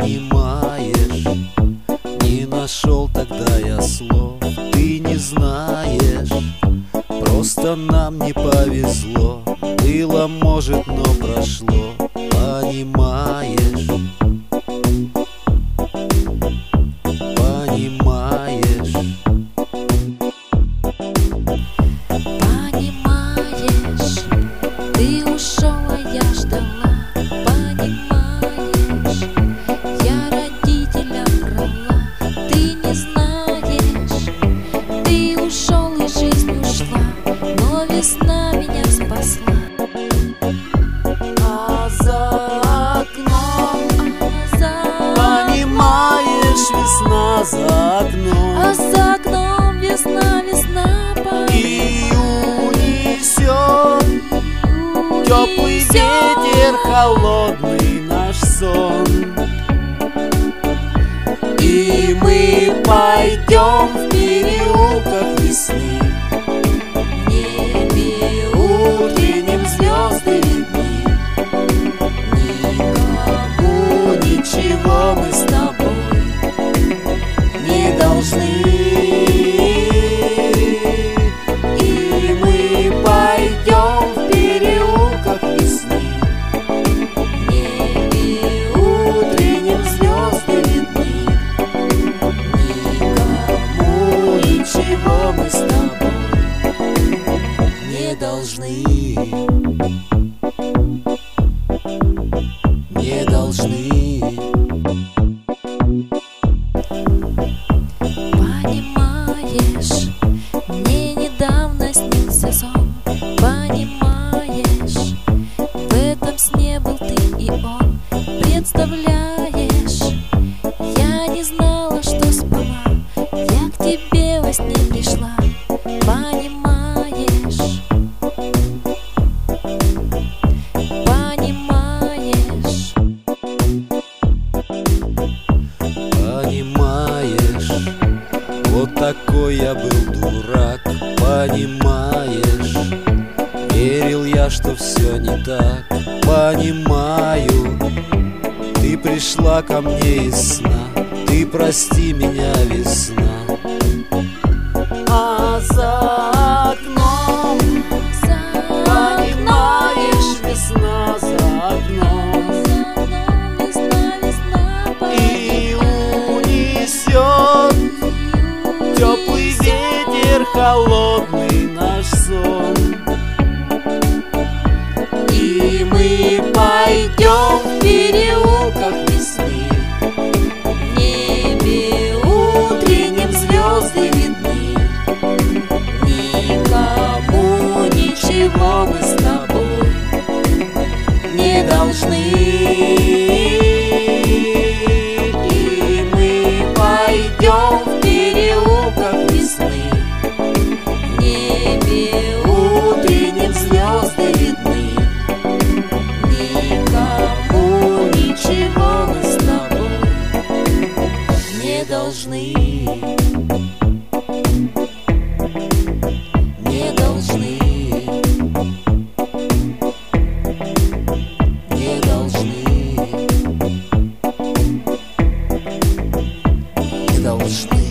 понимаешь, не нашел тогда я слов. Ты не знаешь, просто нам не повезло. Было, может, но прошло, понимаешь, понимаешь. Понимаешь, ты ушел, а я ждала. Понимаешь, я родителям врала. Ты не знаешь, ты ушел и жизнь ушла, но весна меня спасла. А за окном, понимаешь, весна за окном. А за окном весна, весна И унесет теплый ветер, холодный наш сон. И мы пойдем в переулках весны. В небе утренним звезды видны. Никому ничего мы с тобой не должны. И мы пойдем в переулках весны. В небе Утренним звезды видны. Никому ничего мы с тобой не должны. Не должны. Понимаешь, мне недавно снился сон. Понимаешь, в этом сне был ты и он. Представляешь, я не знала, что спала. Я к тебе во сне пришла. Понимаешь, понимаешь. Понимаешь, вот такой я был дурак. Понимаешь, верил я, что все не так. Понимаю, ты пришла ко мне из сна. Ты прости меня, весна. А за окном, понимаешь, весна за окном. И унесет теплый ветер, холодный наш сон. И мы пойдем в переулках весны. В небе Утренним звезды видны. Никому ничего мы с тобой не должны. И мы пойдем в переулках весны. в небе Утренним звезды видны. Никому ничего мы с тобой не должны. Не должны. Не должны. Не должны.